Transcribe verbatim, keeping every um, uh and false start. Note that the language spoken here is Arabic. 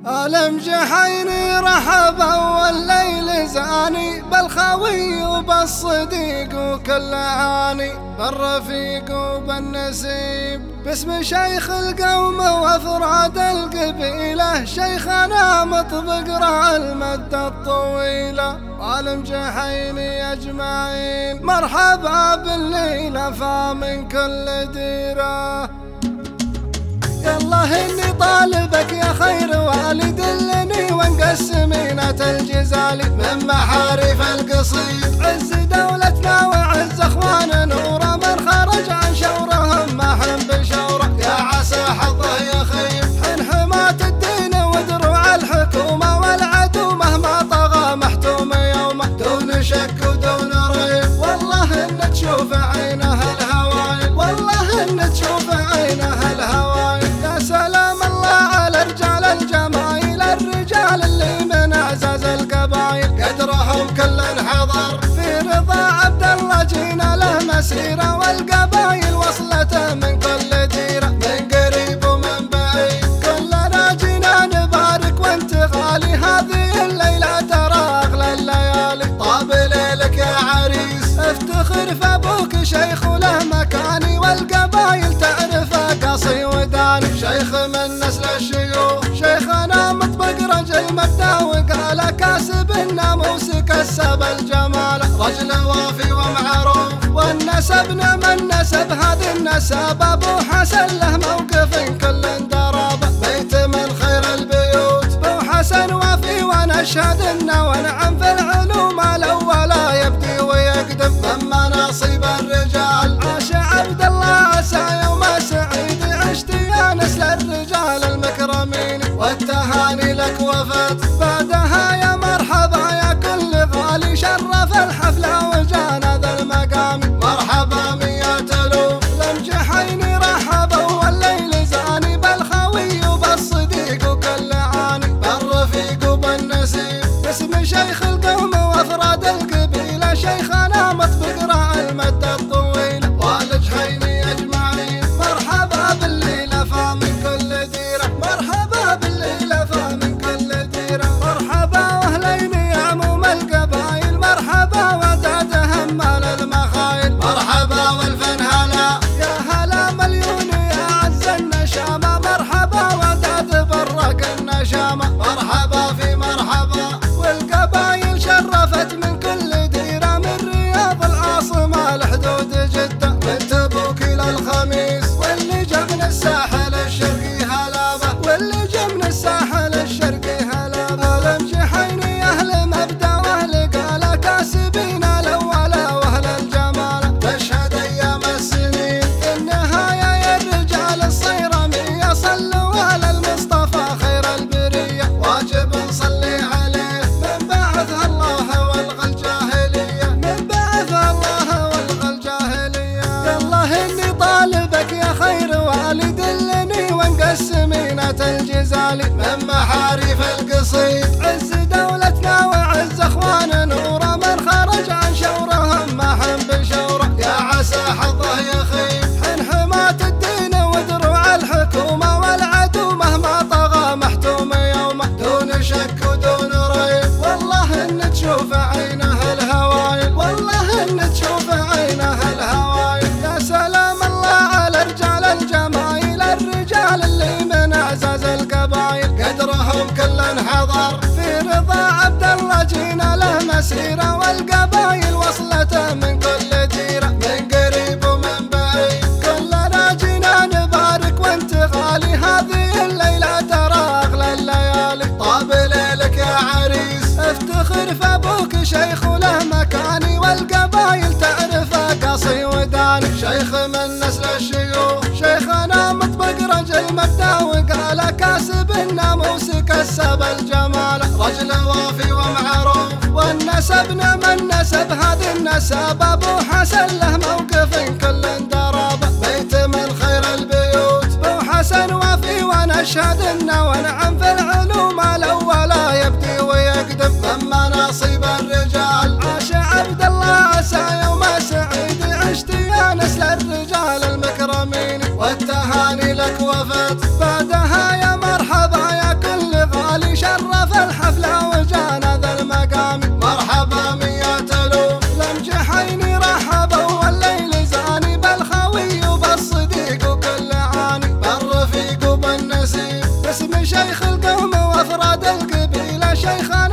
ألم جحيني رحبا والليل زاني بالخوي وبالصديق وكل عاني بالرفيق وبالنسيب باسم شيخ القوم وافراد القبيله شيخنا مطبق رع المدة الطويله. ألم جحيني أجمعين مرحبا بالليلة فمن كل ديره. يالله اني طالبك يا خير والي دلني وانقسمينة الجزالي من محارف القصيد عز دولتنا وعز اخواننا نوره من خرج عن شورهم ما حن بشوره يا عسى حظه يخيب حين حماة الدين ودروع الحكومة والعدو مهما طغى محتوم يومه دون شك ودون ريب. والله ان تشوف عينه الهوايل والله ان تشوف عينه الهوايل. يا سلام الله على رجال الجمايل الرجال اللي من اعزاز القبايل قدرهم كل حضر في رضا عبد الله جينا له مسيره والقبايل وصلته من كل ديره من قريب ومن بعيد كلنا جينا نبارك وانت غالي هذه الليله ترى اغلى الليالي. طاب ليلك يا عريس افتخر فابوك شيخ وله مكاني والقبايل تعرفه قصي وداني شيخ من نسل الشيوخ شيخنا مطبق رجل مبدأ وقال كاسب الناموس كسب الجمال رجل وافي ومعروف والنسبنا من نسب هذه النسب ابو حسن له موقف كل درابه بيت من خير البيوت ابو حسن وافي ونشهد انه ونعم في العلوم الاولى يبدي ويقدم من مناصب الرجال عاش عبد الله عسى يوم سعيد عشت يا نسل الرجال المكرمين والتهاني لك وفت بعدها يا مرحبا يا كل غالي شرف الحفله وجانا ذا المقام مرحبا مية الوف. لم جحيني رحبا والليل زاني بالخوي وبالصديق وكل عاني بالرفيق وبالنسيب باسم شيخ القوم وافراد القبيله شيخنا مطبق رع المدة الطويله. والجحيني اجمعين مرحبا بالليله فمن كل ديره مرحبا بالليله فمن كل ديره مرحبا واهلين يا عموم القبايل مرحبا وداد همال المخايل مرحبا والفن هلا يا هلا مليون يا عز النشامه مرحبا وداد برق النشامه مرحبا في مرحبا والقبايل شرفت من كل ديره من رياض العاصمه لحدود جده من تبوك الى الخميس واللي جا من الساحل الشرقي هلابه واللي جا من الساحل الشرقي هلابه. ألم جحيني اهل مبدا واهل قاله كاسبين الاولى واهل الجمال تشهد ايام السنين في النهايه يا الرجال الصيرميه صلوا على المصطفى خير البريه واجب نصلي عليه من بعث الله والغى الجاهليه من بعث الله والغى الجاهليه. يالله اني طالبك يا خير والي دلني وانقسمينة الجزالي من محارف القصيد عز دولتنا وعز اخواننا نوره من خرج عن شورهم ما حن بشوره يا عسى حظه يخيب حين حماة الدين ودروع الحكومه والعدو مهما طغى محتوم يومه دون شك ودون ريب. والله ان تشوف عينه الهوايل والله ان تشوف عينه الهوايل. يا سلام الله على رجال الجمايل الرجال اللي من اعزاز القبايل قدرهم كل حضر في رضا عبد الله جينا له مسيره والقبايل وصلته من كل ديره من قريب ومن بعيد كلنا جينا نبارك وانت غالي هذه الليله ترى اغلى الليالي. طاب ليلك يا عريس افتخر فابوك شيخ وله مكاني والقبايل تعرفه قصي وداني شيخ من نسل الشيوخ شيخنا مطبق رجل مبدأ وقال كاسب الناموس كسب الجمال رجل وافي ومعروف والنسبنا من نسب هذه النسب ابو حسن له موقف كل درابه بيت من خير البيوت ابو حسن وافي ونشهد انه ونعم في العلوم الاولى يبدي ويقدم من مناصب الرجال عاش عبد الله عسى يوم سعيد عشت يا نسل الرجال المكرمين والتهاني لك وفت بعدها يا مرحبا يا كل غالي وبالنسيب، باسم شيخ القوم وافراد القبيله شيخنا